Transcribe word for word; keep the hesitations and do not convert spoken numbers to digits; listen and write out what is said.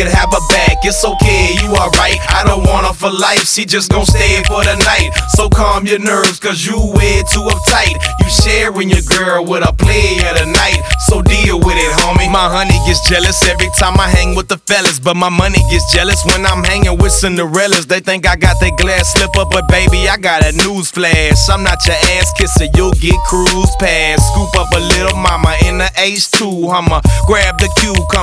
could have her back. It's okay, you alright. I don't want her for life, she just gon' stay for the night. So calm your nerves, cause you way too uptight. You sharing your girl with a player tonight, so deal with it, homie. My honey gets jealous every time I hang with the fellas, but my money gets jealous when I'm hanging with Cinderellas. They think I got that glass slipper, but baby, I got a news flash. I'm not your ass kisser, you'll get cruise pass. Scoop up a little mama in the H two Hummer, grab the cue, come